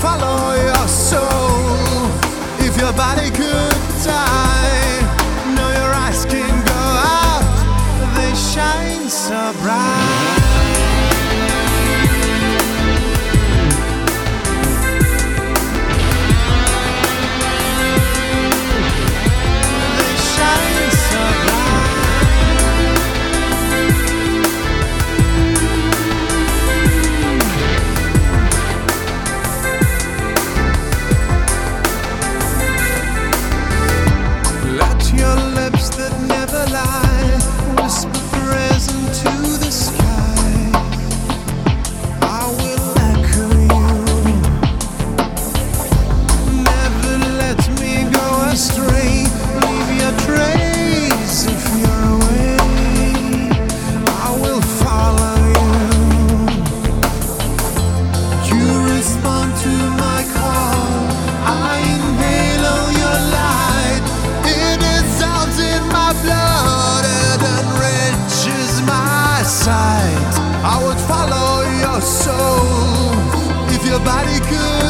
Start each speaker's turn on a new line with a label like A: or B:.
A: follow your soul. If your body could die, no, your eyes can go out, they shine so bright. That never lie, whisper prayers into the sky. I will echo you. Never let me go astray. Leave your trace if you're away. I will follow you. You respond to my call. I inhale all your light. It is out in my blood, it enriches my sight. I would follow your soul if your body could